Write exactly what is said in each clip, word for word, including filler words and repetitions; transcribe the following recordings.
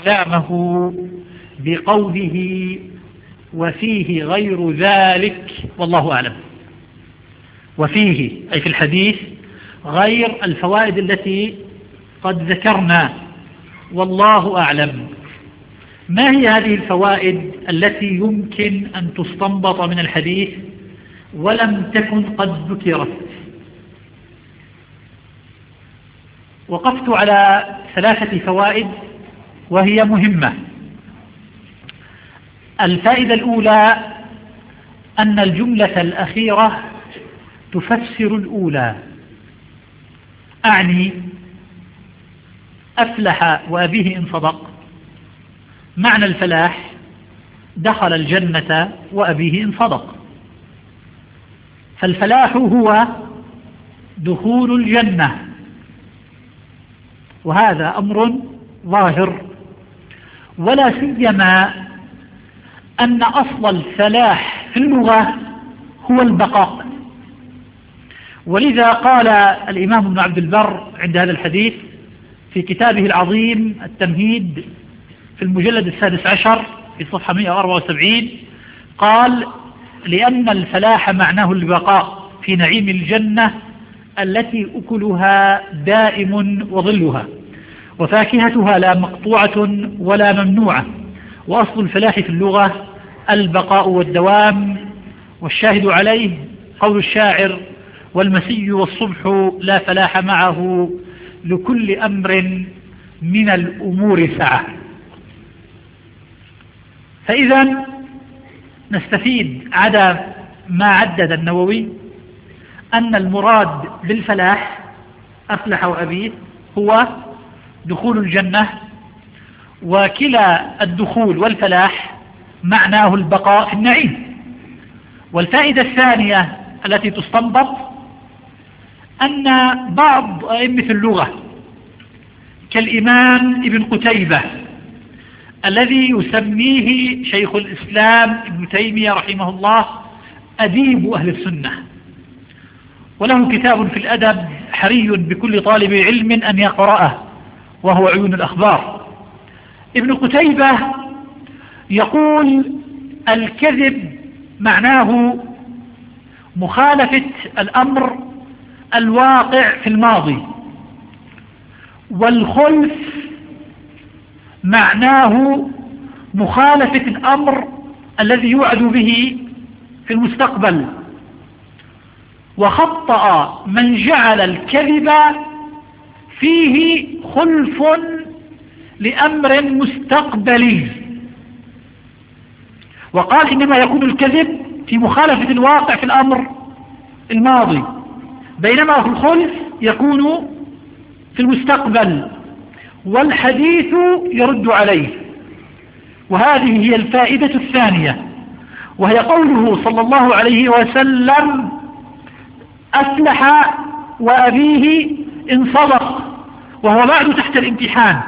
أقسامه بقوله وفيه غير ذلك والله أعلم. وفيه أي في الحديث غير الفوائد التي قد ذكرنا والله أعلم. ما هي هذه الفوائد التي يمكن أن تستنبط من الحديث ولم تكن قد ذكرت؟ وقفت على ثلاثة فوائد وهي مهمة. الفائدة الأولى أن الجملة الأخيرة تفسر الأولى، أعني أفلح وأبيه إن صدق، معنى الفلاح دخل الجنة وأبيه إن صدق، فالفلاح هو دخول الجنة، وهذا أمر ظاهر، ولا سيما أن أصل الفلاح في اللغة هو البقاء. ولذا قال الإمام ابن عبد البر عند هذا الحديث في كتابه العظيم التمهيد في المجلد السادس عشر في صفحة مئة وأربعة وسبعين، قال: لأن الفلاح معناه البقاء في نعيم الجنة التي أكلها دائم وظلها وفاكهتها لا مقطوعة ولا ممنوعة، وأصل الفلاح في اللغة البقاء والدوام، والشاهد عليه قول الشاعر: والمسي والصبح لا فلاح معه لكل أمر من الأمور سعة. فإذا نستفيد عدا ما عدد النووي أن المراد بالفلاح أفلح وأبيه هو دخول الجنة، وكلا الدخول والفلاح معناه البقاء في النعيم. والفائدة الثانية التي تستنبط أن بعض أئمة اللغة كالإمام ابن قتيبة الذي يسميه شيخ الإسلام ابن تيمية رحمه الله أديب أهل السنة، وله كتاب في الأدب حري بكل طالب علم أن يقرأه وهو عيون الأخبار. ابن قتيبة يقول: الكذب معناه مخالفة الأمر الواقع في الماضي، والخلف معناه مخالفة الأمر الذي يوعد به في المستقبل، وخطأ من جعل الكذب فيه خلف لأمر مستقبلي، وقال إنما يكون الكذب في مخالفة الواقع في الأمر الماضي، بينما في الخلف يكون في المستقبل، والحديث يرد عليه. وهذه هي الفائدة الثانية، وهي قوله صلى الله عليه وسلم: أفلح وأبيه إن صدق، وهو بعد تحت الامتحان.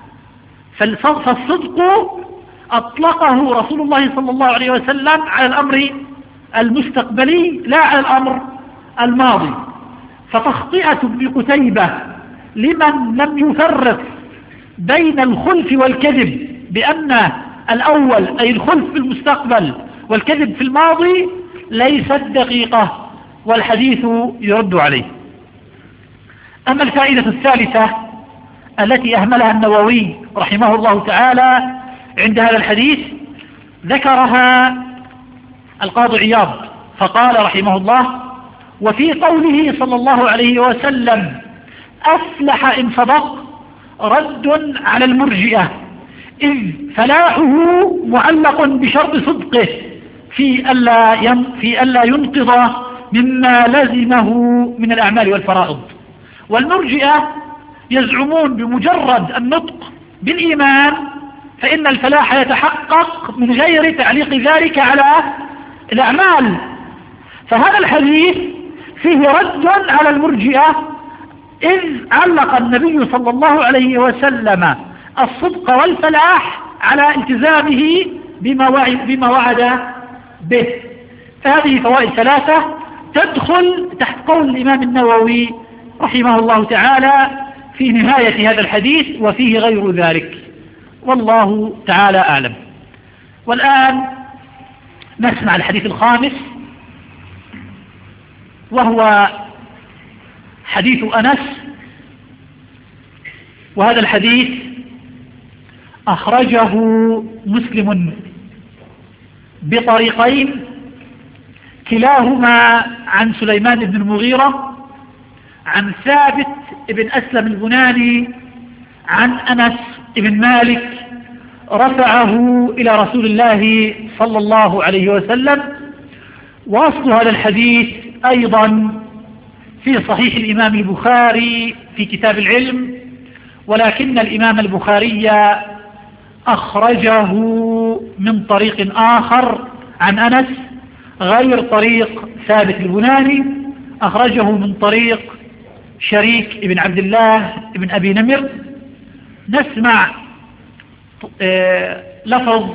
فالصدق أطلقه رسول الله صلى الله عليه وسلم على الأمر المستقبلي لا على الأمر الماضي. فتخطئة ابن قتيبة لمن لم يفرق بين الخلف والكذب بأن الأول أي الخلف في المستقبل والكذب في الماضي ليست دقيقة، والحديث يرد عليه. أما الفائدة الثالثة التي أهملها النووي رحمه الله تعالى عند هذا الحديث ذكرها القاضي عياض، فقال رحمه الله: وفي قوله صلى الله عليه وسلم أفلح إن صدق رد على المرجئة، إذ فلاحه معلق بشرط صدقه في ألا في ألا ينقض مما لزمه من الأعمال والفرائض. والمرجئة يزعمون بمجرد النطق بالإيمان فإن الفلاح يتحقق من غير تعليق ذلك على الأعمال. فهذا الحديث فيه رد على المرجئة، إذ علق النبي صلى الله عليه وسلم الصدق والفلاح على التزامه بما وعد, بما وعد به. فهذه فوائد ثلاثة تدخل تحت قول الإمام النووي رحمه الله تعالى في نهاية هذا الحديث: وفيه غير ذلك. والله تعالى أعلم. والآن نسمع الحديث الخامس، وهو حديث أنس. وهذا الحديث أخرجه مسلم بطريقين، كلاهما عن سليمان بن المغيرة عن ثابت بن أسلم البناني عن أنس بن مالك رفعه إلى رسول الله صلى الله عليه وسلم. وأصل هذا الحديث أيضا في صحيح الإمام البخاري في كتاب العلم، ولكن الإمام البخاري أخرجه من طريق آخر عن أنس غير طريق ثابت البناني، أخرجه من طريق شريك بن عبد الله بن أبي نمر. نسمع لفظ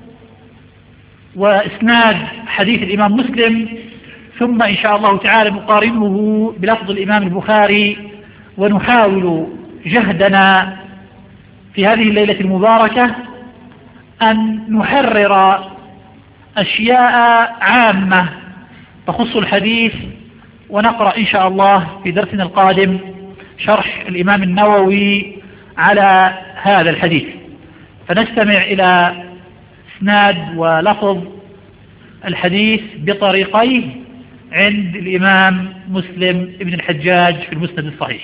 وإسناد حديث الإمام مسلم، ثم إن شاء الله تعالى نقارنه بلفظ الإمام البخاري، ونحاول جهدنا في هذه الليلة المباركة أن نحرر أشياء عامة تخص الحديث، ونقرأ إن شاء الله في درسنا القادم شرح الإمام النووي على هذا الحديث. فنستمع إلى إسناد ولفظ الحديث بطريقيه عند الإمام مسلم بن الحجاج في المسند الصحيح.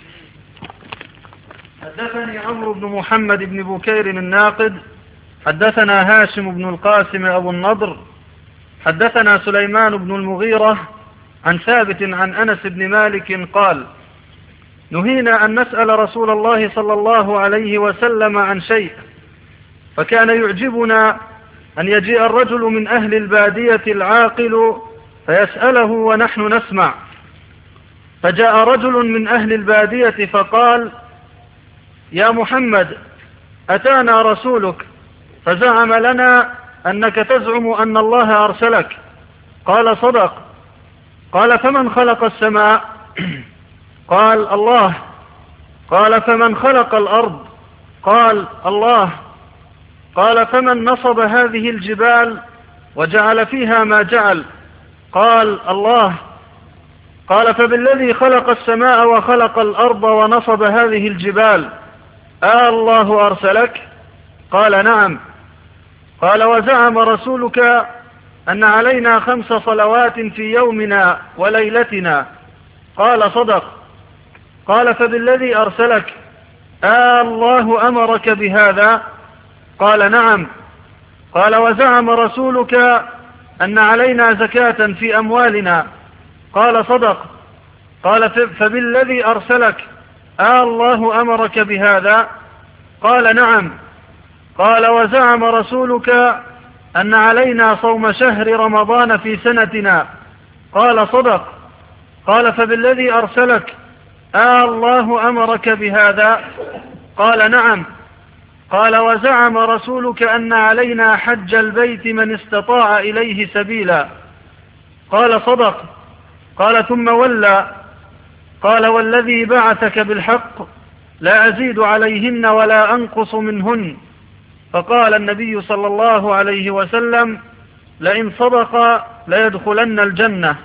حدثني عمرو بن محمد بن بكير الناقد حدثنا هاشم بن القاسم أبو النضر حدثنا سليمان بن المغيرة عن ثابت عن أنس بن مالك قال: نهينا أن نسأل رسول الله صلى الله عليه وسلم عن شيء، فكان يعجبنا أن يجيء الرجل من أهل البادية العاقل فيسأله ونحن نسمع. فجاء رجل من أهل البادية فقال: يا محمد، أتانا رسولك فزعم لنا أنك تزعم أن الله أرسلك. قال: صدق. قال: فمن خلق السماء؟ قال: الله. قال: فمن خلق الأرض؟ قال: الله. قال: فمن نصب هذه الجبال وجعل فيها ما جعل؟ قال: الله. قال: فبالذي خلق السماء وخلق الأرض ونصب هذه الجبال آه الله أرسلك؟ قال: نعم. قال: وزعم رسولك أن علينا خمس صلوات في يومنا وليلتنا؟ قال: صدق. قال: فبالذي أرسلك آه الله أمرك بهذا؟ قال: نعم. قال: وزعم رسولك أن علينا زكاة في أموالنا؟ قال: صدق. قال: فبالذي أرسلك آه الله أمرك بهذا؟ قال: نعم. قال: وزعم رسولك أن علينا صوم شهر رمضان في سنتنا؟ قال: صدق. قال: فبالذي أرسلك آه الله أمرك بهذا؟ قال: نعم. قال: وزعم رسولك أن علينا حج البيت من استطاع إليه سبيلا؟ قال: صدق. قال: ثم ولى. قال: والذي بعثك بالحق لا أزيد عليهن ولا أنقص منهن. فقال النبي صلى الله عليه وسلم: لئن صدق ليدخلن الجنة.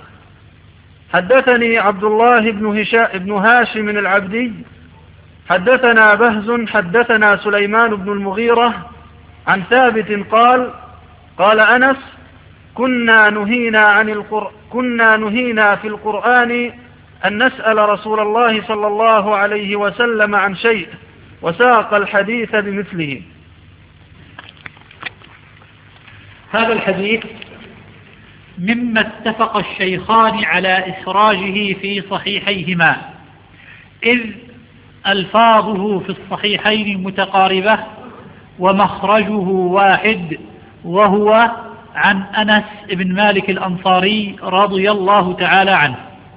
حدثني عبد الله بن, هشا بن هاشم العبدي حدثنا بهز حدثنا سليمان بن المغيرة عن ثابت قال: قال أنس: كنا نهينا, عن القر... كنا نهينا في القرآن أن نسأل رسول الله صلى الله عليه وسلم عن شيء، وساق الحديث بمثله. هذا الحديث مما اتفق الشيخان على إخراجه في صحيحيهما، إذ ألفاظه في الصحيحين متقاربة ومخرجه واحد، وهو عن أنس بن مالك الأنصاري رضي الله تعالى عنه.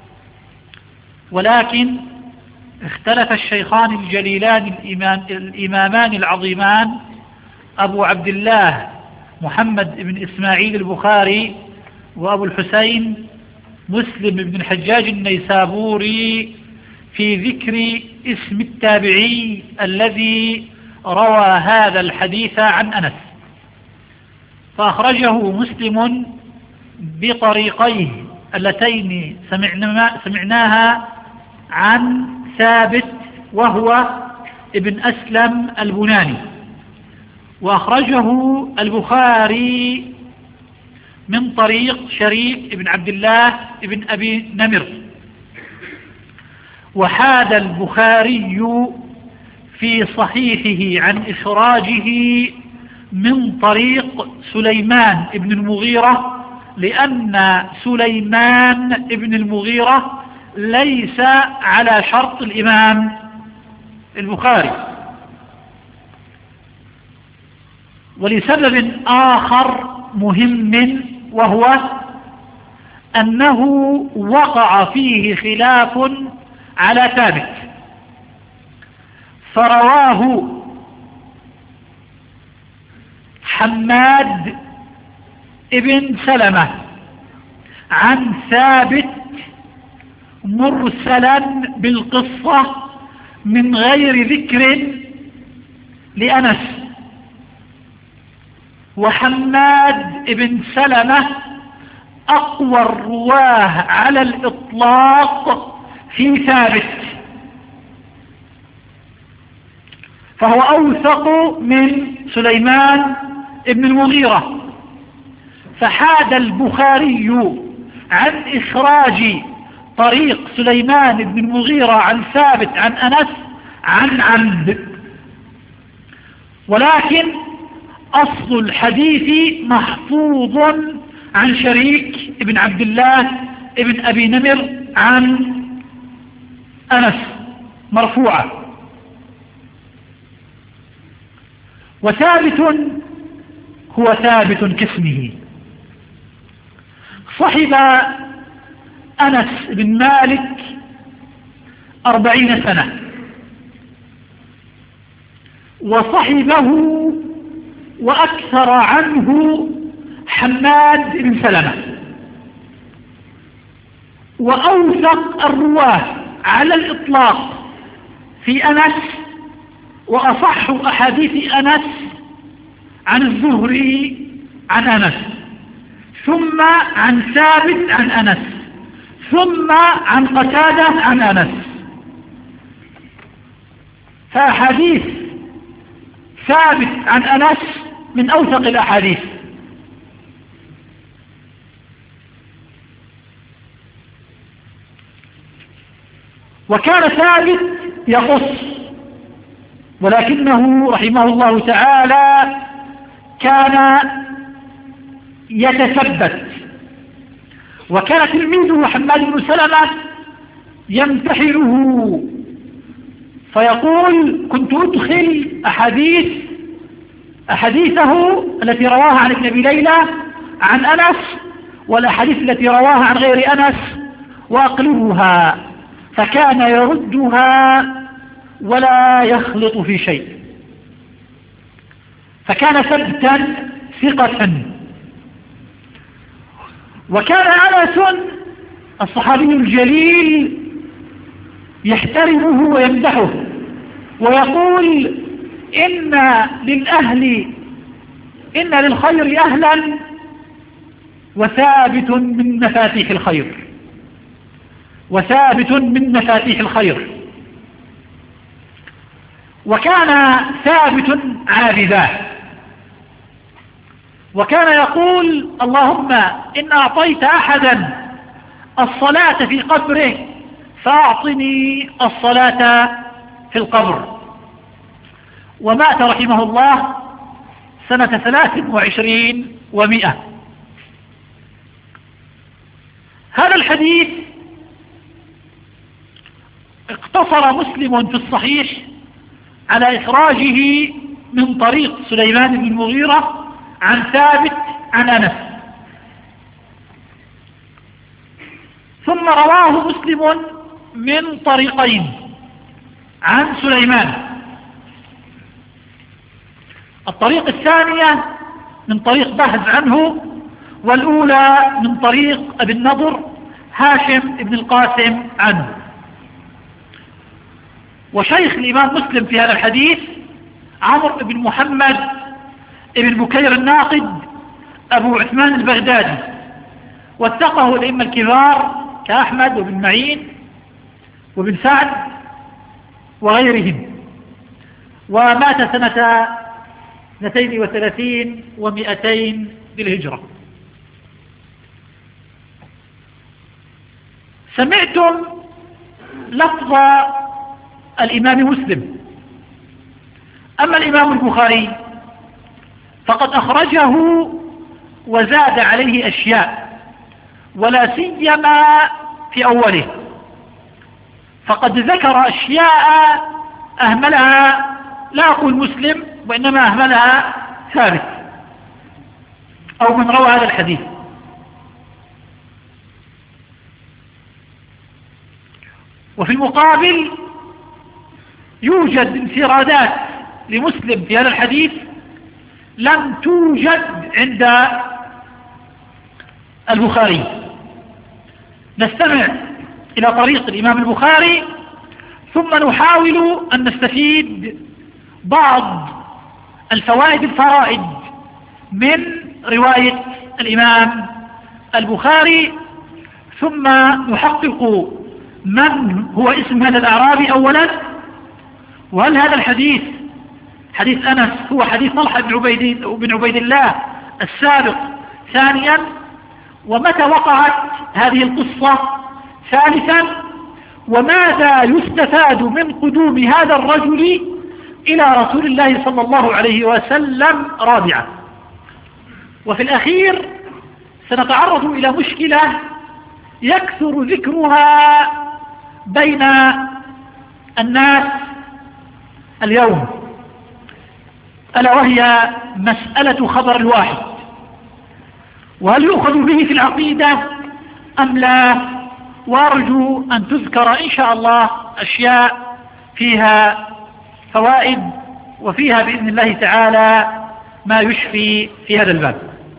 ولكن اختلف الشيخان الجليلان الإمامان العظيمان أبو عبد الله محمد بن إسماعيل البخاري وأبو الحسين مسلم بن الحجاج النيسابوري في ذكر اسم التابعي الذي روى هذا الحديث عن أنس، فأخرجه مسلم بطريقيه اللتين سمعناها عن ثابت وهو ابن أسلم البناني، وأخرجه البخاري من طريق شريك ابن عبد الله ابن أبي نمر. وحاد البخاري في صحيحه عن إخراجه من طريق سليمان ابن المغيرة، لأن سليمان ابن المغيرة ليس على شرط الإمام البخاري، ولسبب آخر مهم، وهو أنه وقع فيه خلاف على ثابت، فرواه حماد ابن سلمة عن ثابت مرسلا بالقصة من غير ذكر لأنس، وحماد ابن سلمة أقوى الرواه على الإطلاق في ثابت، فهو أوثق من سليمان ابن المغيرة. فحاد البخاري عن إخراج طريق سليمان بن المغيرة عن ثابت عن أنس عن عمد، ولكن أصل الحديث محفوظ عن شريك ابن عبد الله ابن أبي نمر عن أنس مرفوعة. وثابت هو ثابت كاسمه، صحب أنس بن مالك أربعين سنة، وصحبه وأكثر عنه حماد بن سلمة. وأوثق الرواه على الإطلاق في أنس، وأصح أحاديث أنس عن الزهري عن أنس، ثم عن ثابت عن أنس، ثم عن قتادة عن أنس. فأحاديث ثابت عن أنس من أوثق الأحاديث. وكان ثابت يقص، ولكنه رحمه الله تعالى كان يتثبت. وكان تلميذه حماد بن سلمة يمتحنه فيقول: كنت أدخل أحاديث أحاديثه التي رواها عن ابن أبي ليلى عن أنس والأحاديث التي رواها عن غير أنس وأقلبها، فكان يردها ولا يخلط في شيء، فكان ثبتا ثقة. وكان أنس الصحابي الجليل يحترمه ويمدحه ويقول: إن للأهل إن للخير أهلا وثابت من مفاتيح الخير، وثابت من مفاتيح الخير. وكان ثابت عابدا، وكان يقول: اللهم إن أعطيت أحدا الصلاة في قبره فأعطني الصلاة في القبر. ومات رحمه الله سنة ثلاث وعشرين ومئة. هذا الحديث اقتصر مسلم في الصحيح على إخراجه من طريق سليمان بن المغيرة عن ثابت عن أنس، ثم رواه مسلم من طريقين عن سليمان. الطريق الثانية من طريق بهز عنه، والأولى من طريق أبي النضر هاشم بن القاسم عنه. وشيخ الإمام مسلم في هذا الحديث عمرو بن محمد بن بكير الناقد أبو عثمان البغدادي، وثقه الأئمة الكبار كأحمد وابن معين وابن سعد وغيرهم، ومات سنة اثنتين وثلاثين ومئتين بالهجرة. سمعتم لفظ الإمام مسلم. أما الإمام البخاري فقد أخرجه وزاد عليه أشياء، ولا سيما في أوله، فقد ذكر أشياء أهملها، لا أقول مسلم، وإنما أهملها ثابت أو من روى هذا الحديث. وفي المقابل يوجد انفرادات لمسلم في هذا الحديث لم توجد عند البخاري. نستمع إلى طريق الإمام البخاري ثم نحاول أن نستفيد بعض الفوائد الفرائد من رواية الإمام البخاري، ثم نحقق من هو اسم هذا الأعرابي أولا، وهل هذا الحديث حديث أنس هو حديث طلحة بن عبيد, بن عبيد الله السابق ثانيا، ومتى وقعت هذه القصة ثالثا، وماذا يستفاد من قدوم هذا الرجل إلى رسول الله صلى الله عليه وسلم رابعا. وفي الأخير سنتعرض إلى مشكلة يكثر ذكرها بين الناس اليوم، ألا وهي مسألة خبر الواحد، وهل يؤخذ به في العقيدة أم لا؟ وأرجو أن تذكر إن شاء الله أشياء فيها فوائد، وفيها بإذن الله تعالى ما يشفي في هذا الباب.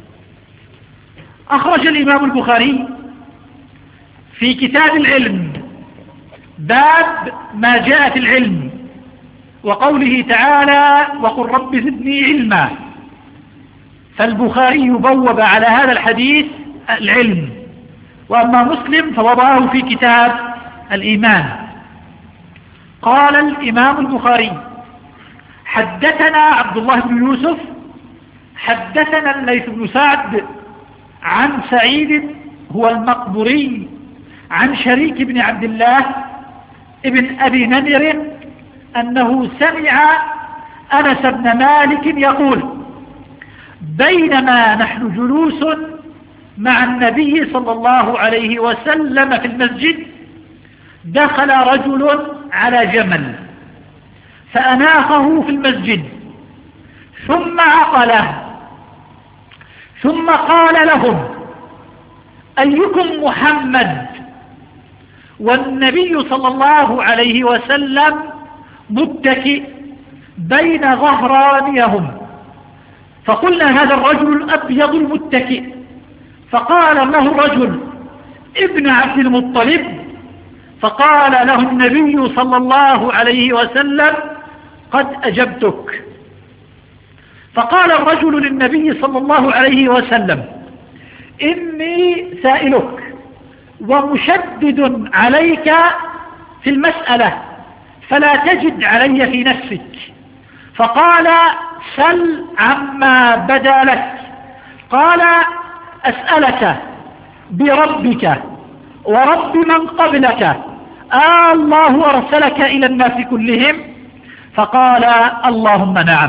أخرج الإمام البخاري في كتاب العلم باب ما جاء في العلم، وقوله تعالى وقل رب زدني علما، فالبخاري بوب على هذا الحديث العلم، وأما مسلم فوضعه في كتاب الإيمان. قال الإمام البخاري حدثنا عبد الله بن يوسف حدثنا الليث بن سعد عن سعيد هو المقبري عن شريك بن عبد الله ابن أبي نمر أنه سمع أنس بن مالك يقول بينما نحن جلوس مع النبي صلى الله عليه وسلم في المسجد دخل رجل على جمل فأناخه في المسجد ثم عقله، ثم قال لهم أيكم محمد؟ والنبي صلى الله عليه وسلم متكئ بين ظهرانيهم، فقلنا هذا الرجل الأبيض المتكئ، فقال له الرجل ابن عبد المطلب، فقال له النبي صلى الله عليه وسلم قد أجبتك. فقال الرجل للنبي صلى الله عليه وسلم إني سائلك ومشدد عليك في المسألة فلا تجد علي في نفسك. فقال سل عما بدا لك. قال أسألك بربك ورب من قبلك آه الله أرسلك إلى الناس كلهم؟ فقال اللهم نعم.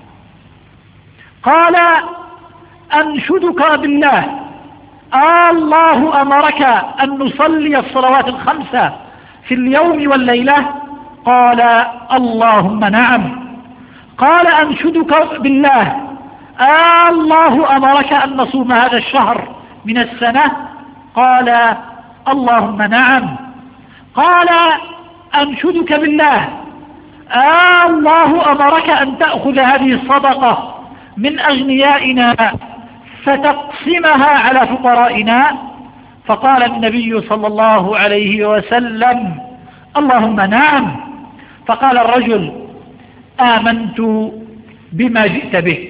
قال أنشدك بالله آه الله أمرك أن نصلي الصلوات الخمسة في اليوم والليلة؟ قال اللهم نعم. قال أنشدك بالله آه الله أمرك أن نصوم هذا الشهر من السنة؟ قال اللهم نعم. قال أنشدك بالله آه الله أمرك أن تأخذ هذه الصدقة من أغنيائنا فتقسمها على فقرائنا؟ فقال النبي صلى الله عليه وسلم اللهم نعم. فقال الرجل آمنت بما جئت به،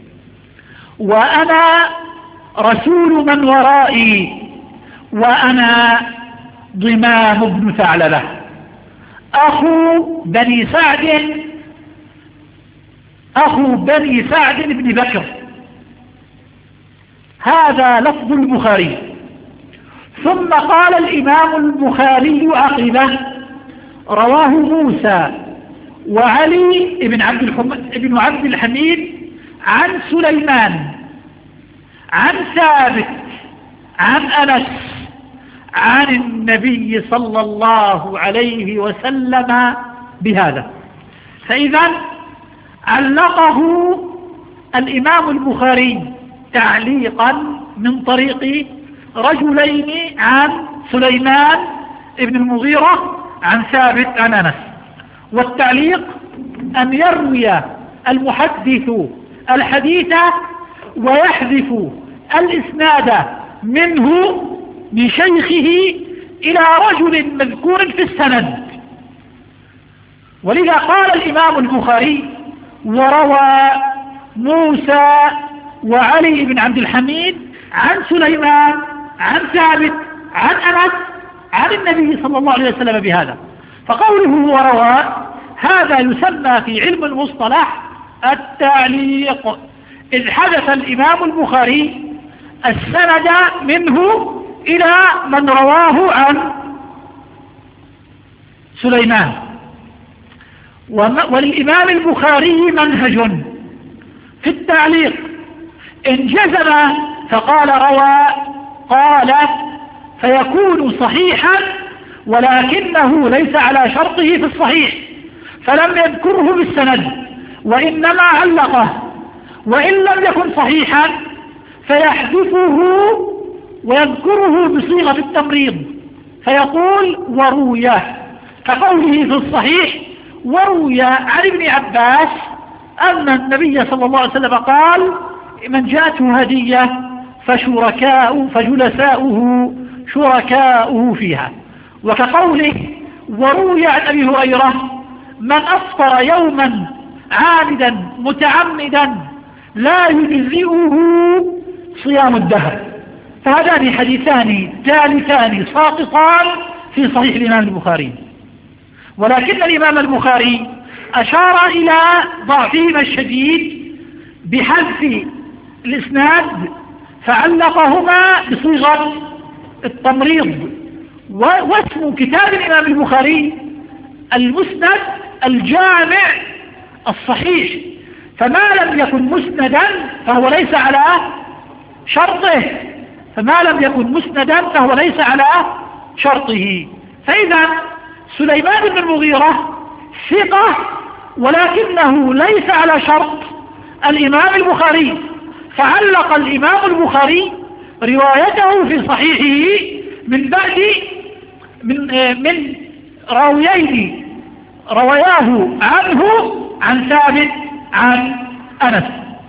وأنا رسول من ورائي، وأنا ضمام بن ثعلبة أخو بني سعد أخو بني سعد بن بكر. هذا لفظ البخاري. ثم قال الإمام البخاري عقبه: رواه موسى وعلي بن عبد بن عبد الحميد عن سليمان عن ثابت عن أنس عن النبي صلى الله عليه وسلم بهذا. فإذا علقه الإمام البخاري تعليقا من طريق رجلين عن سليمان ابن المغيرة عن ثابت عن أنس. والتعليق أن يروي المحدث الحديث ويحذف الإسناد منه من شيخه إلى رجل مذكور في السند. ولذا قال الإمام البخاري: وروى موسى وعلي بن عبد الحميد عن سليمان عن ثابت عن أنس عن النبي صلى الله عليه وسلم بهذا. فقوله وروى هذا يسمى في علم المصطلح التعليق، إذ حدث الإمام البخاري السند منه إلى من رواه عن سليمان. وللإمام البخاري منهج في التعليق: إن جزم فقال روى قال فيكون صحيحا، ولكنه ليس على شرطه في الصحيح فلم يذكره بالسند، وإنما علقه. وإن لم يكن صحيحا فيحذفه ويذكره بصيغة التمريض فيقول ورويه، كقوله في الصحيح: وروي عن ابن عباس أن النبي صلى الله عليه وسلم قال: من جاءته هدية فشركاء فجلساؤه شركاؤه فيها. وكقوله وروي عن أبي هريرة: من أفطر يوما عامدا متعمدا لا يجزئه صيام الدهر. فهذان حديثان ثالثان ساقطان في صحيح الإمام البخاري، ولكن الإمام البخاري أشار إلى ضعفهما الشديد بحذف الإسناد فعلقهما بصيغة التمريض. واسم كتاب الإمام البخاري المسند الجامع الصحيح، فما لم يكن مسندا فهو ليس على شرطه فما لم يكن مسندا فهو ليس على شرطه. فإذا سليمان بن المغيرة ثقة، ولكنه ليس على شرط الإمام البخاري، فعلق الإمام البخاري روايته في صحيحه من بعد من, من راويين روياه عنه عن ثابت عن أنس.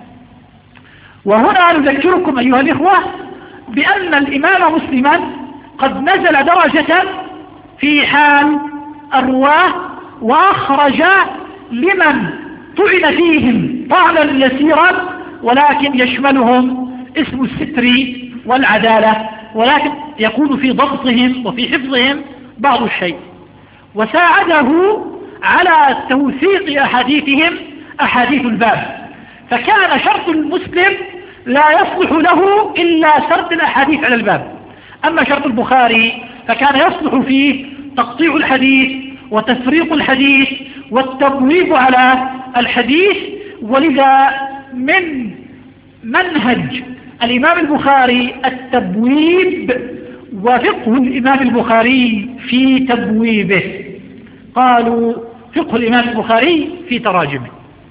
وهنا نذكركم أيها الإخوة بأن الإمام مسلما قد نزل درجة في حال الرواه، وأخرج لمن طعن فيهم طعنا يسيرا ولكن يشملهم اسم الستر والعدالة، ولكن يكون في ضبطهم وفي حفظهم بعض الشيء. وساعده على توثيق أحاديثهم أحاديث الباب، فكان شرط المسلم لا يصلح له إلا سرد الأحاديث على الباب. أما شرط البخاري فكان يصلح فيه تقطيع الحديث وتفريق الحديث والتبويب على الحديث. ولذا من منهج الإمام البخاري التبويب، وفقه الإمام البخاري في تبويبه. قالوا فقه الإمام البخاري في تراجمه.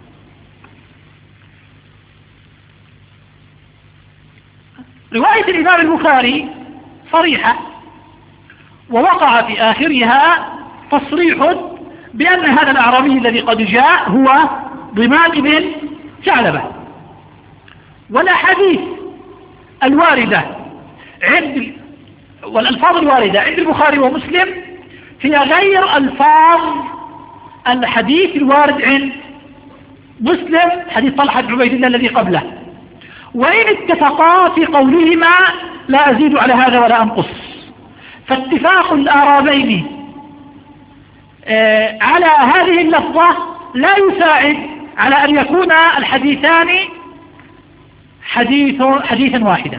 رواية الإمام البخاري صريحة، ووقع في آخرها تصريح بأن هذا الأعرابي الذي قد جاء هو ضمام بن ثعلبة. والأحاديث الواردة عند والألفاظ الواردة عند البخاري ومسلم هي غير ألفاظ الحديث الوارد عند مسلم حديث طلحة بن عبيد الله الذي قبله، وإن اتفقا في قولهما لا أزيد على هذا ولا أنقص. فاتفاق الآرابين على هذه اللفظة لا يساعد على أن يكون الحديثان حديث حديثا واحدا.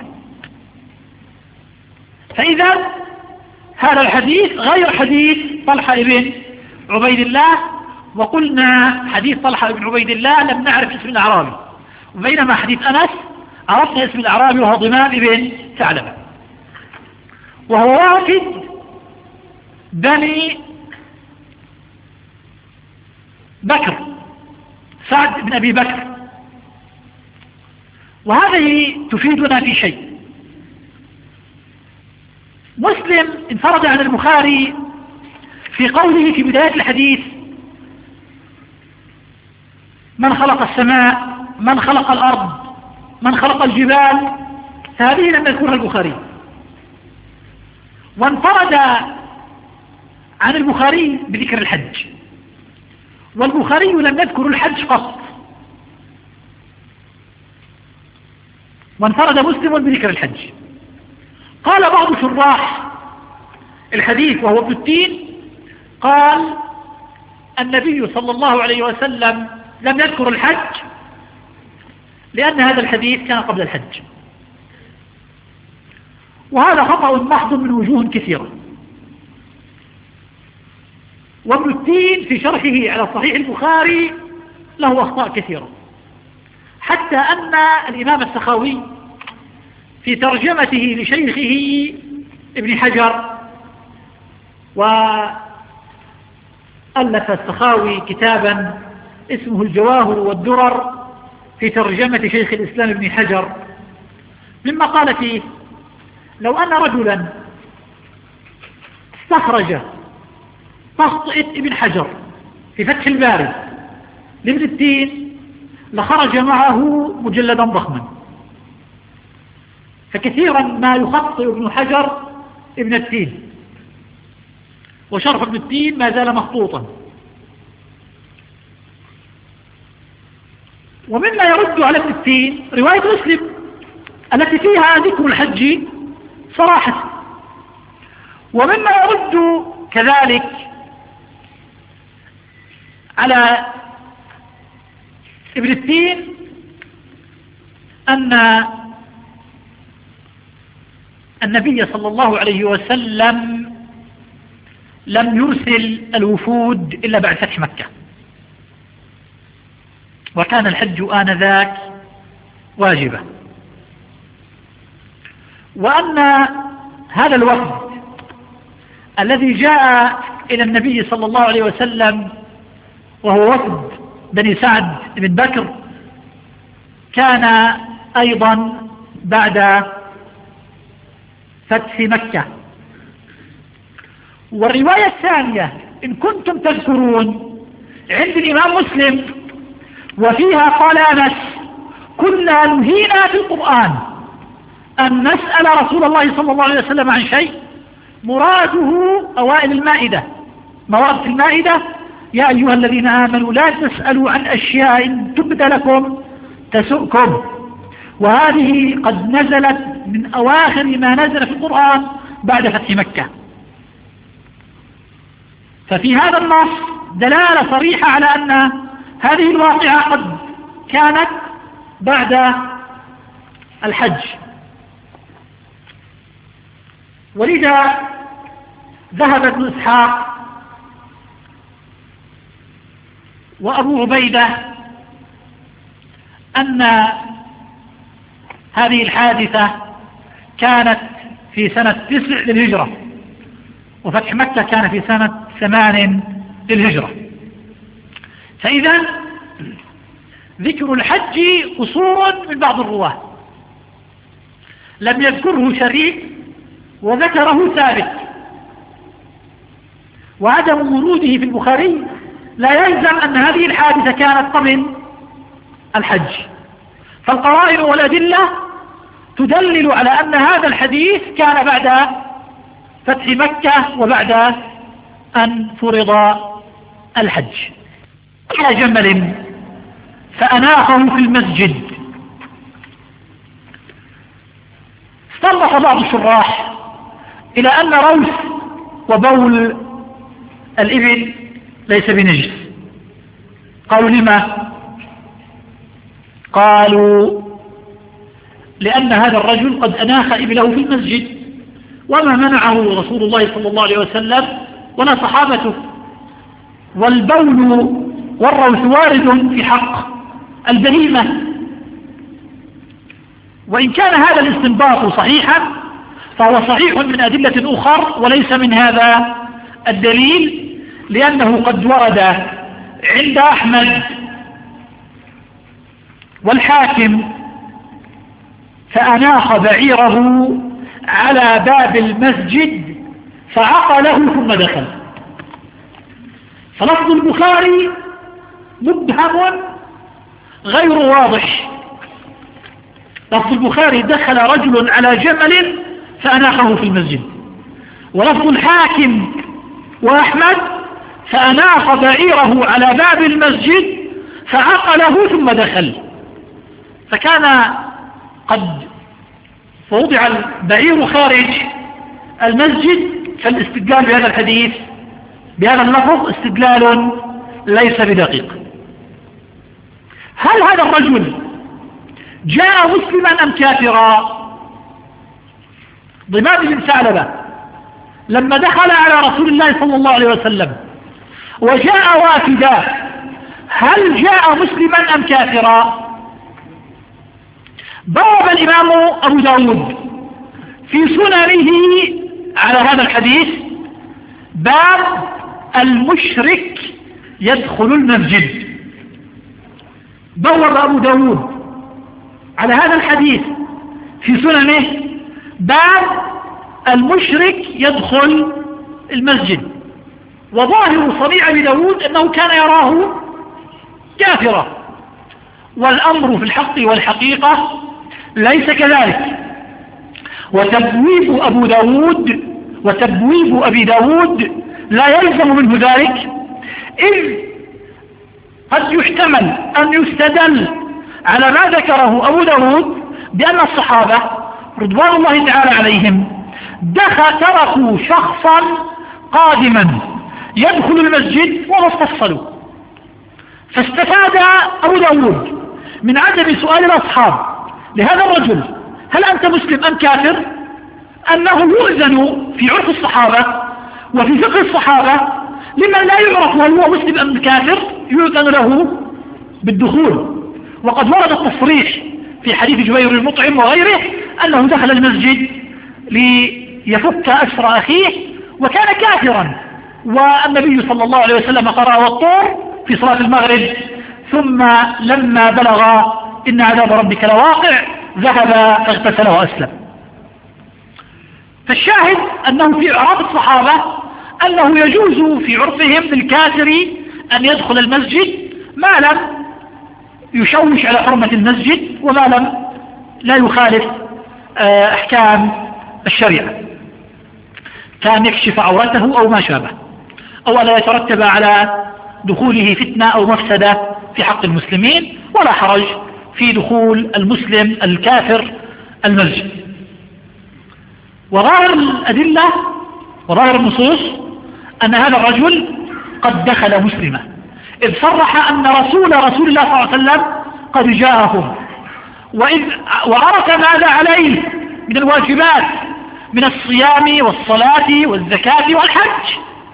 فإذا هذا الحديث غير حديث طلحة بن عبيد الله، وقلنا حديث طلحة بن عبيد الله لم نعرف اسم الأعرابي، وبينما حديث أنس عرفنا اسم الأعرابي وهو ضمام بن ثعلبة، وهو وافد بني بكر سعد بن أبي بكر. وهذه تفيدنا في شيء. مسلم انفرد عن البخاري في قوله في بداية الحديث من خلق السماء، من خلق الأرض، من خلق الجبال، هذه لم يذكرها البخاري. وانفرد عن البخاري بذكر الحج، والبخاري لم يذكر الحج قط، وانفرد مسلم بذكر الحج. قال بعض شراح الحديث وهو ابن التين قال النبي صلى الله عليه وسلم لم يذكر الحج لأن هذا الحديث كان قبل الحج، وهذا خطأ محض من وجوه كثيرة. وابن التين في شرحه على صحيح البخاري له أخطاء كثيرة، حتى أن الإمام السخاوي في ترجمته لشيخه ابن حجر، وألف السخاوي كتابا اسمه الجواهر والدرر في ترجمة شيخ الإسلام ابن حجر، مما قال فيه لو أن رجلا استخرج تخطئة ابن حجر في فتح الباري لابن التين لخرج معه مجلدا ضخما، فكثيرا ما يخطئ ابن حجر ابن التين، وشرح ابن التين ما زال مخطوطا. ومما يرد على ابن التين رواية مسلم التي فيها ذكر الحج صراحة. ومما يرد كذلك على ابن التين أن النبي صلى الله عليه وسلم لم يرسل الوفود إلا بعد فتح مكة، وكان الحج آنذاك واجبا، وأن هذا الوفد الذي جاء إلى النبي صلى الله عليه وسلم وهو وفد بني سعد بن بكر كان أيضا بعد فتح مكة. والرواية الثانية إن كنتم تذكرون عند الإمام مسلم وفيها قال أنس كنا نهينا في القرآن أن نسأل رسول الله صلى الله عليه وسلم عن شيء، مراده أوائل المائدة، موارد في المائدة يا أيها الذين آمنوا لا تسألوا عن أشياء تبد لكم تسؤكم، وهذه قد نزلت من أواخر ما نزل في القرآن بعد فتح مكة. ففي هذا النص دلالة صريحة على أن هذه الواقعة قد كانت بعد الحج. ولذا ذهب ابن إسحاق وأبو عبيدة أن هذه الحادثة كانت في سنة تسع للهجرة، وفتح مكة كان في سنة ثمان للهجرة. فإذا ذكر الحج قصور من بعض الرواة، لم يذكره شريك وذكره ثابت، وعدم وروده في البخاري لا يلزم أن هذه الحادثة كانت قبل الحج. فالقرائن والأدلة تدلل على أن هذا الحديث كان بعد فتح مكة وبعد أن فرض الحج. على جمل فأناخه في المسجد. استنبط بعض الشراح إلى أن روث وبول الإبل ليس بنجس. قالوا لما؟ قالوا لأن هذا الرجل قد أناخ إبله في المسجد، وما منعه رسول الله صلى الله عليه وسلم ولا صحابته، والبول والروث وارد في حق البهيمة. وإن كان هذا الاستنباط صحيحا فهو صحيح من أدلة أخرى وليس من هذا الدليل، لأنه قد ورد عند أحمد والحاكم فأناخ بعيره على باب المسجد فعقله ثم دخل. فلفظ البخاري مبهم غير واضح. لفظ البخاري دخل رجل على جمل فأناخه في المسجد، ولفظ الحاكم وأحمد فأناخ بعيره على باب المسجد فعقله ثم دخل. فكان قد فوضع البعير خارج المسجد، فالاستدلال بهذا الحديث بهذا اللفظ استدلال ليس بدقيق. هل هذا الرجل جاء مسلما أم كافرا؟ ضماد بن ثعلبة لما دخل على رسول الله صلى الله عليه وسلم وجاء وافدا، هل جاء مسلما أم كافرا؟ بوب الإمام أبو داود في سننه على هذا الحديث باب المشرك يدخل المسجد. بوب أبو داود على هذا الحديث في سننه باب المشرك يدخل المسجد، وظاهر صنيع أبي داود أنه كان يراه كافرا، والأمر في الحق والحقيقة ليس كذلك. وتبويب أبو داود وتبويب أبي داود لا يلزم منه ذلك، إذ قد يحتمل أن يستدل على ما ذكره أبو داود بأن الصحابة رضوان الله تعالى عليهم دخل تركوا شخصا قادما يدخل المسجد وما استفصلوا، فاستفاد أبو داود من عدم سؤال الأصحاب لهذا الرجل هل أنت مسلم أم كافر، أنه يؤذن في عرف الصحابة وفي فقه الصحابة لمن لا يعرف هل هو مسلم أم كافر يؤذن له بالدخول. وقد ورد التصريح في حديث جبير المطعم وغيره أنه دخل المسجد ليفك أسر أخيه وكان كافرا، والنبي صلى الله عليه وسلم قرأ والطور في صلاة المغرب، ثم لما بلغ إن عذاب ربك لواقع ذهب فاغتسل وأسلم. فالشاهد أنه في إعراب الصحابة أنه يجوز في عرفهم للكافر أن يدخل المسجد ما لم يشوش على حرمة المسجد وما لم لا يخالف أحكام الشريعة، كان يكشف عورته أو ما شابه، أو لا يترتب على دخوله فتنة أو مفسدة في حق المسلمين، ولا حرج في دخول المسلم الكافر المسجد. وظاهر الأدلة وظاهر النصوص أن هذا الرجل قد دخل مسلما، إذ صرح أن رسول رسول الله صلى الله عليه وسلم قد جاءهم، وإذ وعرف ماذا عليه من الواجبات من الصيام والصلاة والزكاة والحج،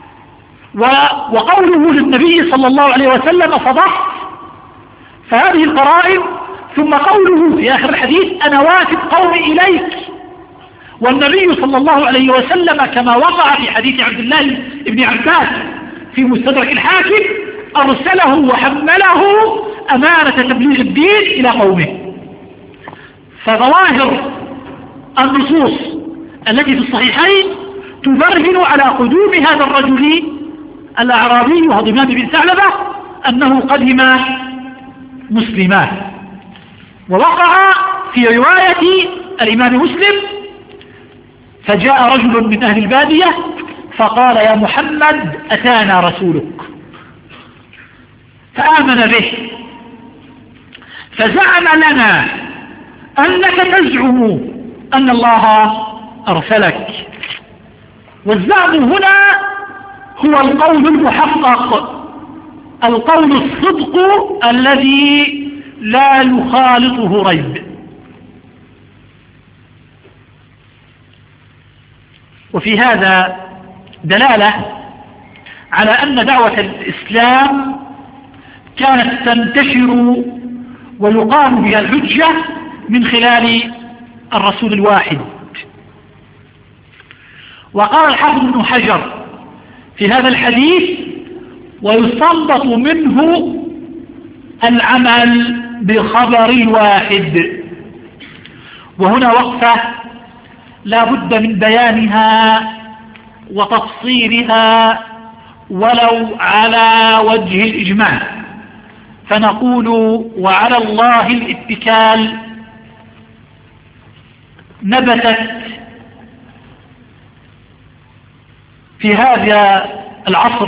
وقوله للنبي صلى الله عليه وسلم صدقت. فهذه القرائن، ثم قوله في آخر الحديث أنا وافد قومي إليك، والنبي صلى الله عليه وسلم كما وقع في حديث عبد الله بن عباس في مستدرك الحاكم أرسله وحمله أمانة تبليغ الدين إلى قومه. فظواهر النصوص التي في الصحيحين تبرهن على قدوم هذا الرجل الأعرابي وهو ضماد بن ثعلبة أنه قدم مسلما. ووقع في رواية الإمام مسلم فجاء رجل من أهل البادية فقال يا محمد أتانا رسولك، فآمن به فزعم لنا أنك تزعم أن الله أرسلك. والزعم هنا هو القول المحقق، القول الصدق الذي لا يخالطه ريب. وفي هذا دلالة على أن دعوة الإسلام كانت تنتشر ويقام بها الحجة من خلال الرسول الواحد. وقال الحافظ ابن حجر في هذا الحديث: ويستنبط منه العمل بخبر الواحد. وهنا وقفة لا بد من بيانها وتفصيلها ولو على وجه الإجمال، فنقول: وعلى الله الاتكال نبتت في هذا العصر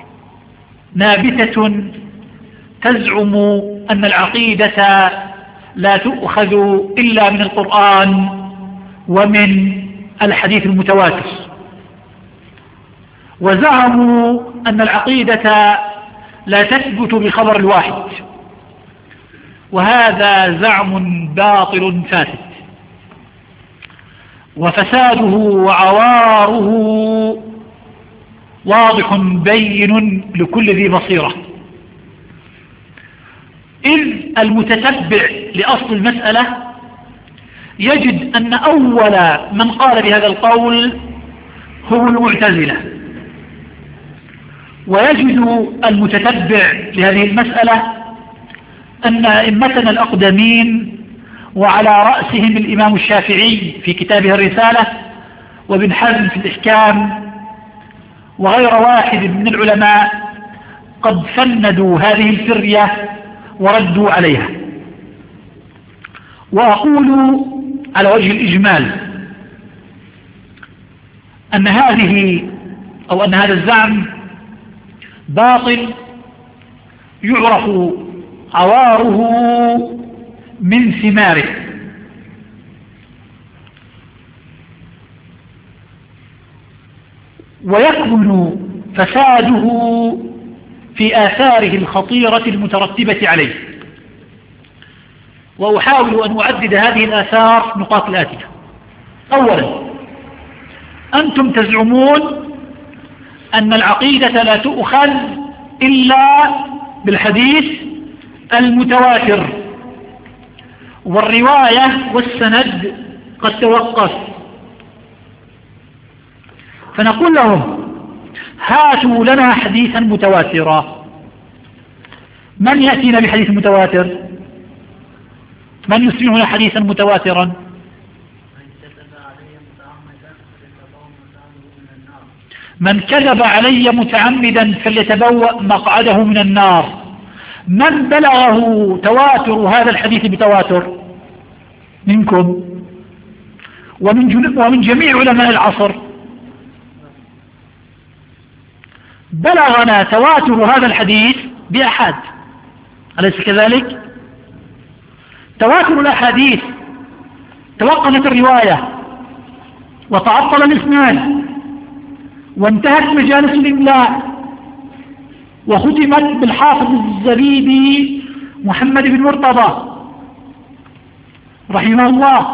نابتة تزعم أن العقيدة لا تؤخذ إلا من القرآن ومن الحديث المتواتر، وزعموا أن العقيدة لا تثبت بخبر الواحد، وهذا زعم باطل فاسد، وفساده وعواره واضح بين لكل ذي بصيرة. إذ المتتبع لأصل المسألة يجد أن أول من قال بهذا القول هو المعتزلة، ويجد المتتبع لهذه المسألة أن أئمتنا الأقدمين وعلى رأسهم الإمام الشافعي في كتابه الرسالة، وابن حزم في الإحكام، وغير واحد من العلماء قد فندوا هذه الفرية وردوا عليها. وأقول على وجه الإجمال أن هذه أو أن هذا الزعم باطل يعرف عواره من ثماره، ويكمن فساده في آثاره الخطيرة المترتبة عليه. وأحاول أن أعدد هذه الآثار نقاط الآتية. أولا، أنتم تزعمون أن العقيدة لا تؤخذ إلا بالحديث المتواتر، والرواية والسند قد توقف. فنقول لهم: هاتوا لنا حديثا متواترا. من يأتينا بحديث متواتر؟ من يسمعنا حديثا متواترا؟ من كذب علي متعمدا فليتبوأ مقعده من النار. من بلغه تواتر هذا الحديث بتواتر منكم ومن, ومن جميع علماء العصر؟ بلغنا تواتر هذا الحديث بأحاد، أليس كذلك؟ تواتر الأحاديث توقفت الرواية وتعطل الإسناد وانتهت مجالس الإملاء وختمت بالحافظ الزبيدي محمد بن مرتضى رحمه الله،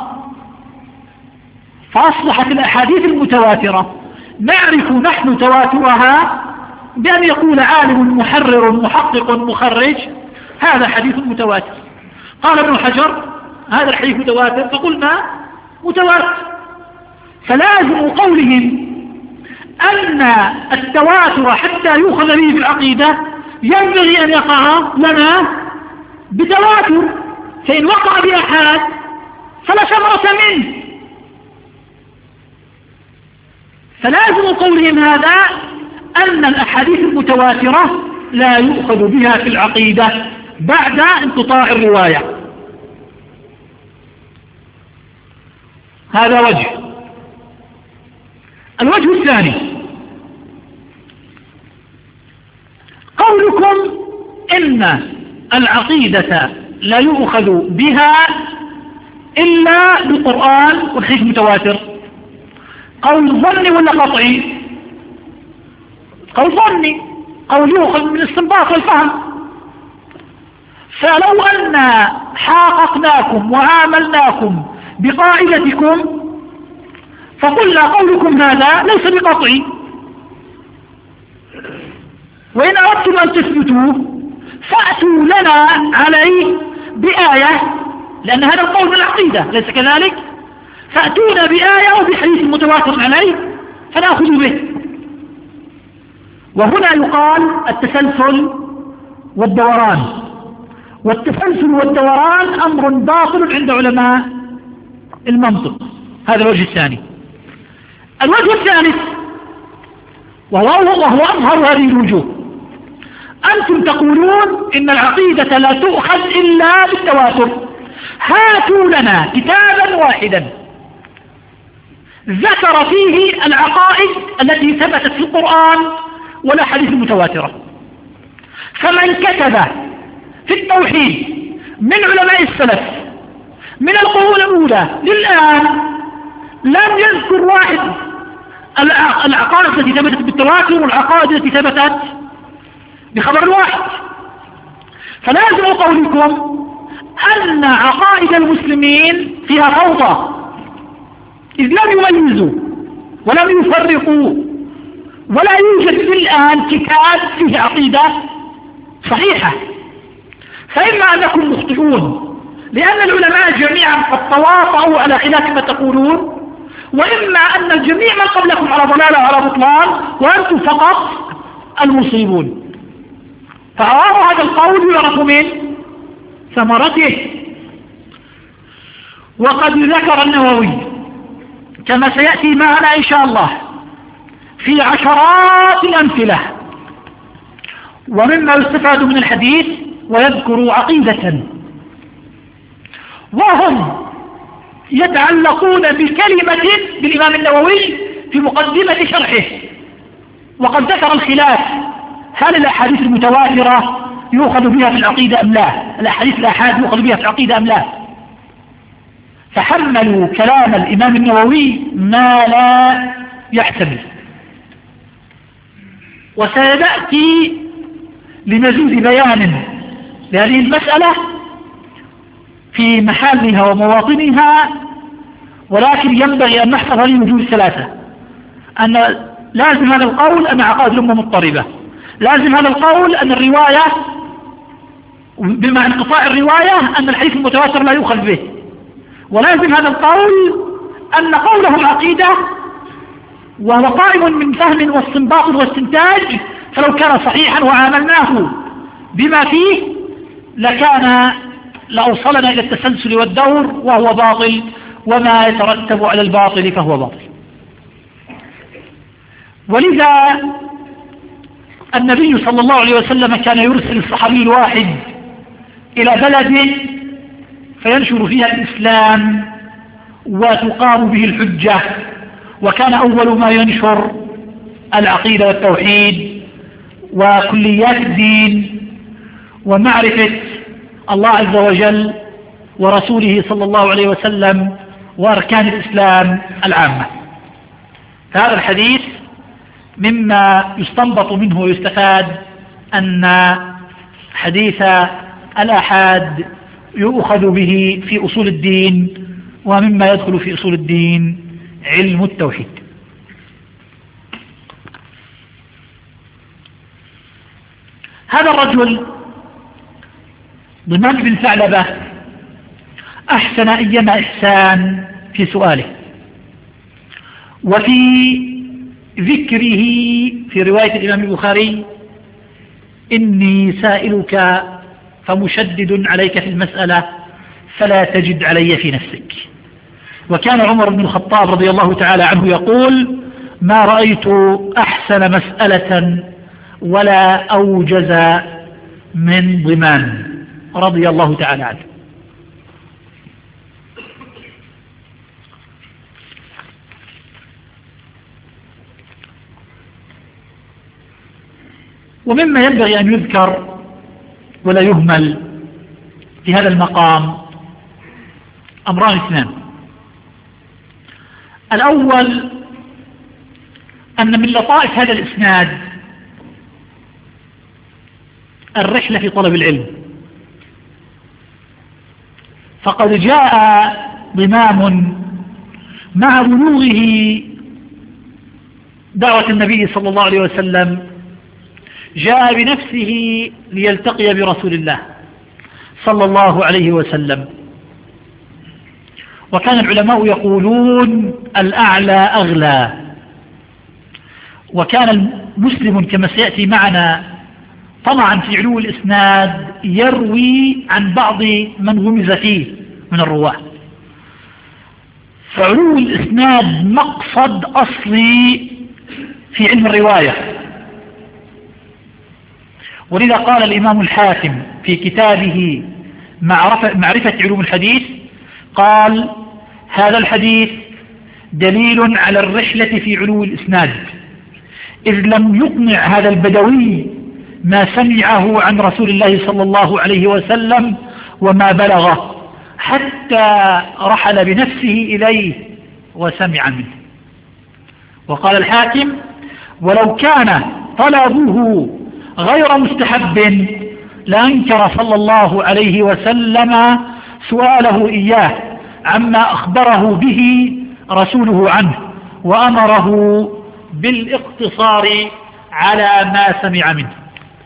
فأصبحت الأحاديث المتواترة نعرف نحن تواترها بأن يقول عالم محرر محقق مخرج: هذا حديث متواتر. قال ابن حجر: هذا الحديث متواتر، فقلنا متواتر. فلازم قولهم أن التواتر حتى يؤخذ به في العقيدة ينبغي أن يقع لنا بتواتر، فإن وقع بأحاد فلا ثمرة منه. فلازم قولهم هذا أن الأحاديث المتواترة لا يؤخذ بها في العقيدة بعد انقطاع الرواية. هذا وجه. الوجه الثاني: قولكم إن العقيدة لا يؤخذ بها إلا بالقرآن والحديث المتواتر؟ قول ظني ولا قطعي؟ قول ظني، قول يؤخذ من الاستنباط والفهم. فلو أن حاققناكم وعاملناكم بقاعدتكم فقلنا قولكم هذا ليس بقطعي، وإن أردتم أن تثبتوه فأتوا لنا عليه بآية، لأن هذا القول من العقيدة ليس كذلك؟ فأتونا بآية أو بحديث متواتر عليه فنأخذ به. وهنا يقال التسلسل والدوران، والتسلسل والدوران أمر باطل عند علماء المنطق. هذا الوجه الثاني. الوجه الثالث وهو, وهو أظهر هذه الوجوه، أنتم تقولون إن العقيدة لا تؤخذ إلا بالتواتر. هاتوا لنا كتابا واحدا ذكر فيه العقائد التي ثبتت في القرآن والأحاديث المتواترة. فمن كتب في التوحيد من علماء السلف من القرون الأولى للآن لم يذكر واحد العقائد التي ثبتت بالتواتر والعقائد التي ثبتت بخبر واحد. فلازم قولكم أن عقائد المسلمين فيها فوضى، إذ لم يميزوا ولم يفرقوا، ولا يوجد الآن كتاب فيه عقيدة صحيحة. فإما أنكم مخطئون لأن العلماء جميعا قد تواطؤوا على خلاف ما تقولون، وإما أن الجميع من قبلكم على ضلال وعلى بطلان وأنتم فقط المصيبون. فعوار هذا القول يعرف من ثمرته. وقد ذكر النووي كما سيأتي معنا إن شاء الله في عشرات الأمثلة ومما يستفاد من الحديث، ويذكر عقيدة وهم يتعلقون بكلمة بالإمام النووي في مقدمة شرحه. وقد ذكر الخلاف هل الأحاديث المتواترة يؤخذ بها في العقيدة أم لا، الأحاديث الآحاد يؤخذ بها في العقيدة أم لا. فحملوا كلام الإمام النووي ما لا يحتمل. وسيأتي لمزيد بيان لهذه المسألة في محلها ومواطنها، ولكن ينبغي أن نحفظ هذه الوجوه الثلاثة: أن لازم هذا القول أن عقائد الأمة مضطربة، لازم هذا القول أن الرواية بما انقطاع الرواية أن الحديث المتواتر لا يؤخذ به، ولازم هذا القول أن قولهم عقيدة وهو قائم من فهم واستنباط واستنتاج، فلو كان صحيحا وعاملناه بما فيه لكان لأوصلنا إلى التسلسل والدور، وهو باطل، وما يترتب على الباطل فهو باطل. ولذا النبي صلى الله عليه وسلم كان يرسل الصحابي الواحد إلى بلد فينشر فيها الإسلام وتقام به الحجة، وكان أول ما ينشر العقيدة والتوحيد وكليات الدين ومعرفة الله عز وجل ورسوله صلى الله عليه وسلم وأركان الإسلام العامة. فهذا الحديث مما يستنبط منه ويستفاد أن حديث الآحاد يؤخذ به في أصول الدين، ومما يدخل في أصول الدين علم التوحيد. هذا الرجل ضمان بن ثعلبة أحسن أيما إحسان في سؤاله وفي ذكره في رواية الإمام البخاري: إني سائلك فمشدد عليك في المسألة فلا تجد علي في نفسك. وكان عمر بن الخطاب رضي الله تعالى عنه يقول: ما رأيت أحسن مسألة ولا أوجز من ضمان، رضي الله تعالى عنه. ومما ينبغي أن يذكر ولا يهمل في هذا المقام أمران اثنان. الأول أن من لطائف هذا الإسناد الرحلة في طلب العلم، فقد جاء ضمام مع بلوغه دعوة النبي صلى الله عليه وسلم جاء بنفسه ليلتقي برسول الله صلى الله عليه وسلم. وكان العلماء يقولون الأعلى أغلى، وكان مسلم كما سيأتي معنا طمعا في علو الإسناد يروي عن بعض من غمز فيه من الرواة، فعلو الإسناد مقصد أصلي في علم الرواية. ولذا قال الإمام الحاكم في كتابه معرفة, معرفة علوم الحديث، قال هذا الحديث دليل على الرحلة في علو الإسناد، إذ لم يقنع هذا البدوي ما سمعه عن رسول الله صلى الله عليه وسلم وما بلغه حتى رحل بنفسه إليه وسمع منه. وقال الحاكم ولو كان طلبه غير مستحب لأنكر صلى الله عليه وسلم سؤاله إياه عما أخبره به رسوله عنه، وأمره بالاقتصار على ما سمع منه.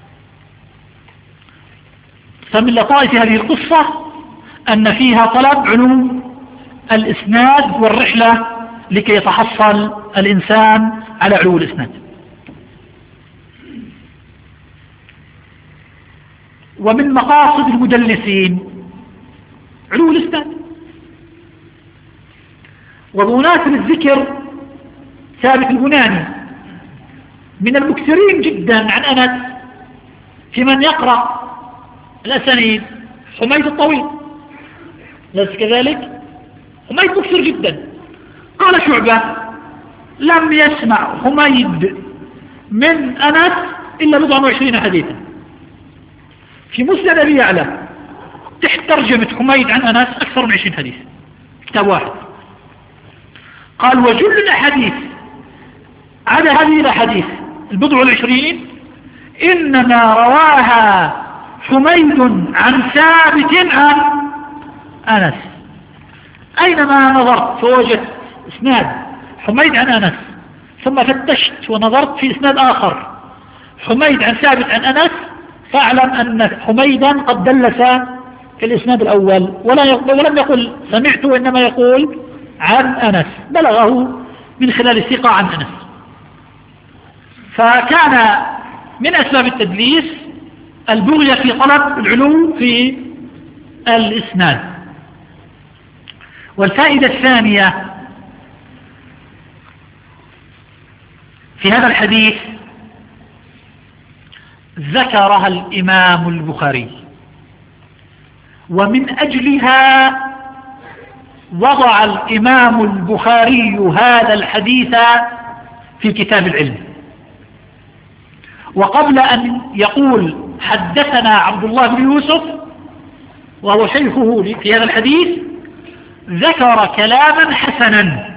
فمن لطائف هذه القصة أن فيها طلب علوم الإسناد والرحلة لكي يتحصل الإنسان على علو الإسناد. ومن مقاصد المدلسين علو الإسناد. وبمناسبة الذكر ثابت البناني من المكثرين جدا عن أنس في من يقرأ الأسانيد حميد الطويل، ليس كذلك؟ حميد مكثر جدا. قال شعبة لم يسمع حميد من أنس إلا بضع وعشرين حديثا. في مسند أبي يعلى تحت ترجمة حميد عن أنس أكثر من عشرين حديث، كتاب واحد. قال وجل الأحاديث على هذه الأحاديث البضع والعشرين إنما رواها حميد عن ثابت عن أنس. أينما نظرت فوجدت إسناد حميد عن أنس، ثم فتشت ونظرت في إسناد آخر حميد عن ثابت عن أنس، فاعلم أن حميدا قد دلس في الإسناد الأول ولم يقل سمعت، وإنما يقول عن أنس، بلغه من خلال الثقة عن أنس. فكان من أسباب التدليس البغية في طلب العلو في الإسناد. والفائدة الثانية في هذا الحديث ذكرها الإمام البخاري، ومن أجلها وضع الإمام البخاري هذا الحديث في كتاب العلم. وقبل أن يقول حدثنا عبد الله بن يوسف وهو شيخه في هذا الحديث ذكر كلاما حسنا،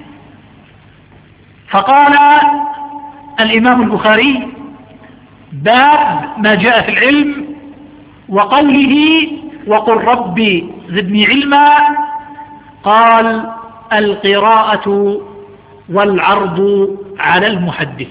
فقال الإمام البخاري باب ما جاء في العلم وقوله وقل ربي زدني علما، قال القراءة والعرض على المحدث.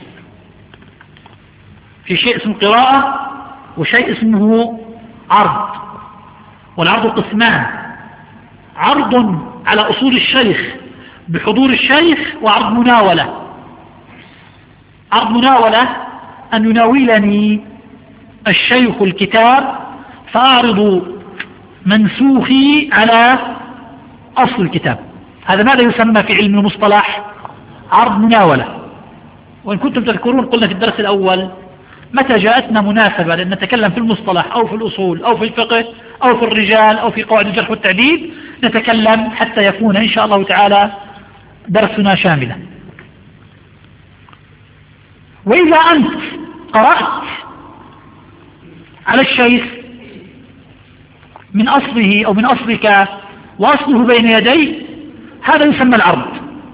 في شيء اسمه قراءة وشيء اسمه عرض، والعرض قسمان: عرض على أصول الشيخ بحضور الشيخ، وعرض مناولة. عرض مناولة أن يناولني الشيخ الكتاب فأعرض منسوخي على أصل الكتاب، هذا ماذا يسمى في علم المصطلح؟ عرض مناولة. وإن كنتم تذكرون قلنا في الدرس الأول متى جاءتنا مناسبة لأن نتكلم في المصطلح أو في الأصول أو في الفقه أو في الرجال أو في قواعد الجرح والتعديل نتكلم حتى يكون إن شاء الله تعالى درسنا شاملا. وإذا أنت قرأت على الشيخ من أصله أو من أصلك وأصله بين يديه، هذا يسمى العرض،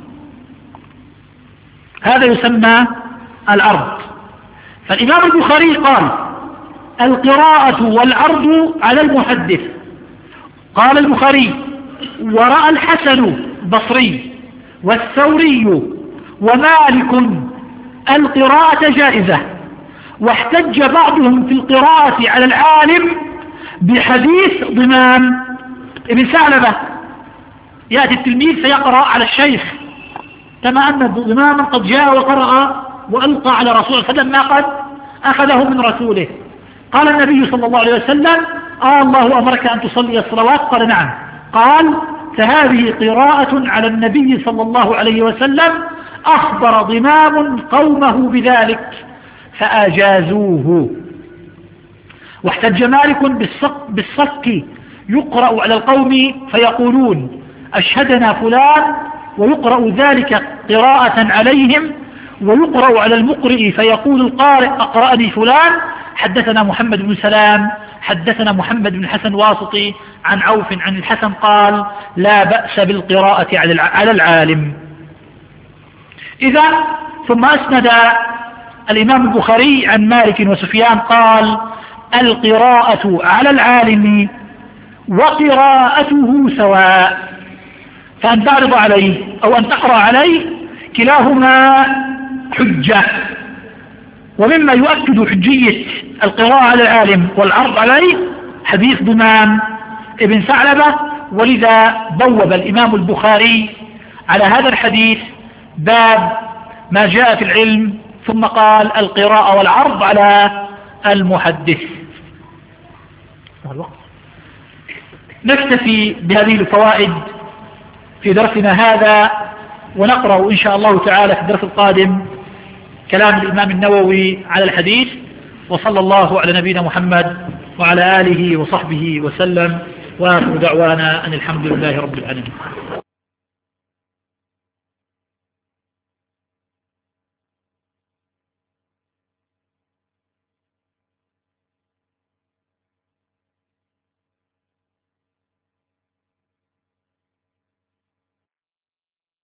هذا يسمى العرض. فالإمام البخاري قال القراءة والعرض على المحدث. قال البخاري ورأى الحسن البصري والثوري ومالك القراءة جائزة، واحتج بعضهم في القراءة على العالم بحديث ضمام ابن ثعلبة. يأتي التلميذ فيقرأ على الشيخ كما أن ضماما قد جاء وقرأ وألقى على رسول الله صلى الله عليه وسلم ما قد أخذه من رسوله. قال النبي صلى الله عليه وسلم آه الله أمرك أن تصلي الصلوات؟ قال نعم. قال فهذه قراءة على النبي صلى الله عليه وسلم، أخبر ضمام قومه بذلك فأجازوه. واحتج مالك بالصك, بالصك يقرأ على القوم فيقولون أشهدنا فلان، ويقرأ ذلك قراءة عليهم، ويقرأ على المقرئ فيقول القارئ أقرأني فلان. حدثنا محمد بن سلام حدثنا محمد بن حسن واسطي عن عوف عن الحسن قال لا بأس بالقراءة على العالم. إذا ثم أسند الإمام البخاري عن مالك وسفيان قال القراءة على العالم وقراءته سواء، فأن تعرض عليه أو أن تقرأ عليه كلاهما حجة. ومما يؤكد حجية القراءة على العالم والعرض عليه حديث ضمام ابن ثعلبة، ولذا بوب الإمام البخاري على هذا الحديث باب ما جاء في العلم، ثم قال القراءة والعرض على المحدث. نكتفي بهذه الفوائد في درسنا هذا، ونقرأ إن شاء الله تعالى في الدرس القادم كلام الإمام النووي على الحديث. وصلى الله على نبينا محمد وعلى آله وصحبه وسلم، وآخر دعوانا أن الحمد لله رب العالمين.